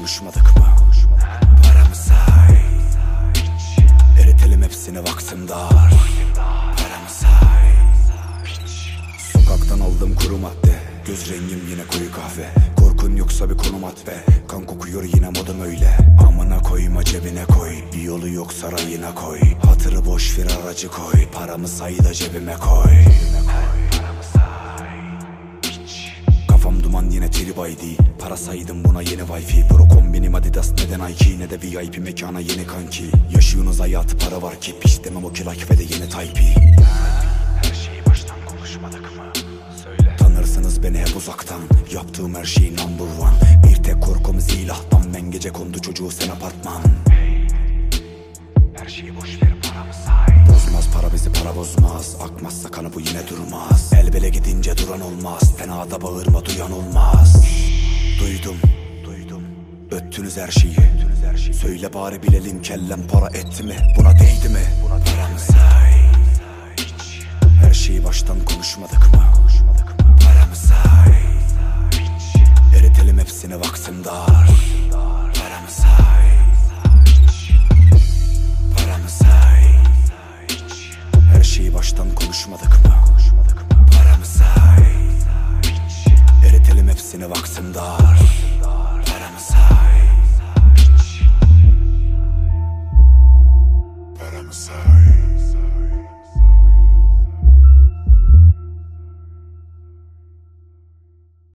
konuşmadık mı? Paramı say, eritelim hepsini vaktim dar. Paramı say. Sokaktan aldım kuru madde, göz rengim yine koyu kahve. Korkun yoksa bir konum at be, kan kokuyor yine modum öyle. Amına koyma cebine koy, bir yolu yok sarayına koy. Hatırı boş ver aracı koy, paramı say da cebime koy. Paramı say. Kafam duman yine trip ID, para saydım buna yeni wifi. Pro kombinim Adidas neden Nike, ne de VIP mekana yeni kanki. Yaşıyorsunuz hayatı para var ki, piş demem o ki like ve de yeni type. Her şeyi baştan konuşmadık mı? Söyle. Tanırsınız beni hep uzaktan, yaptığım her şey number one. Bir tek korkumuz ilahtan, ben gece kondu çocuğu sen apartman. Her şeyi boş ver paramı say. Bozmaz para bizi para bozmaz, akmazsa kanı bu yine durmaz. El bele gidince duran olmaz, fenada bağırma duyan olmaz. Duydum, öttünüz her şeyi. Söyle bari bilelim kellem para etti mi, buna değdi mi? Paramı say. Her şeyi baştan konuşmadık mı? Paramı say. Eritelim hepsini vaktim dar. Paramı say. Paramı say. Her şeyi baştan konuşmadık mı? Paramı say. Eritelim hepsini vaktim dar. Paramı say.